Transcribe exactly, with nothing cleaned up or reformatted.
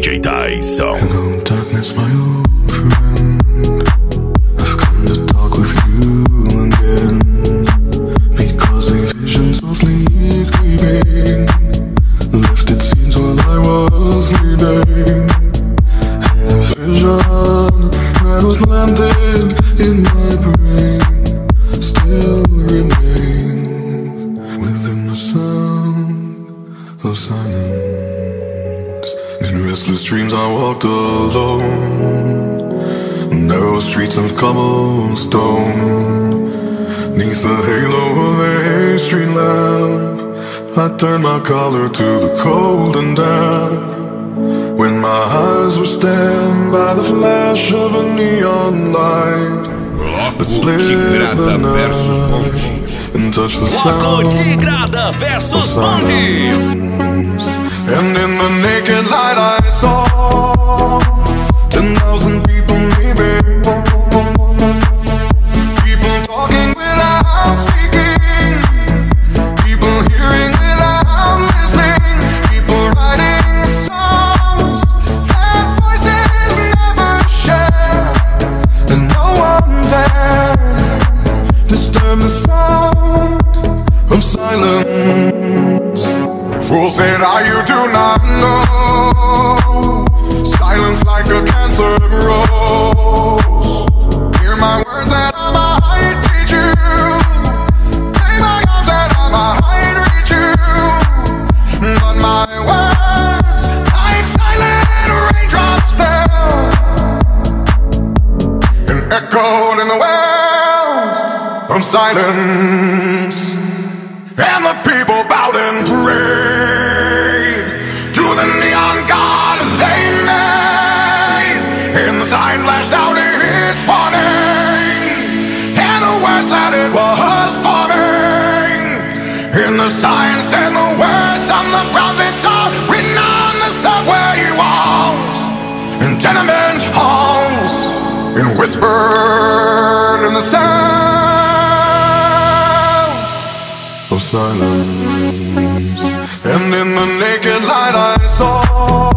D J Tyson. Hello darkness, my old friend, I've come to talk with you again, because a vision softly creeping left its scenes while I was sleeping, and the vision that was planted in my brain still remains within the sound of silence. In restless dreams I walked alone, narrow streets of cobblestone, neath the halo of a street lamp, I turned my collar to the cold and damp, when my eyes were stabbed by the flash of a neon light that split the night and touched the sound Tigrada versus Bandi. And in the naked light I saw ten thousand people leaving, people talking without speaking, people hearing without listening, people writing songs that voices never share, and no one dared disturb the sound of silence. Fool said, I you do not know, silence like a cancer grows. Hear my words and I might teach you, lay my arms and I might reach you, but my words like silent raindrops fell and echoed in the wells of silence. And the people bowed and prayed to the neon god they made, and the sign flashed out its warning, and the words that it was forming, and the sign said the words of the prophets are written on the subway walls and tenement halls, and whispered in the sound of silence. And in the naked light I saw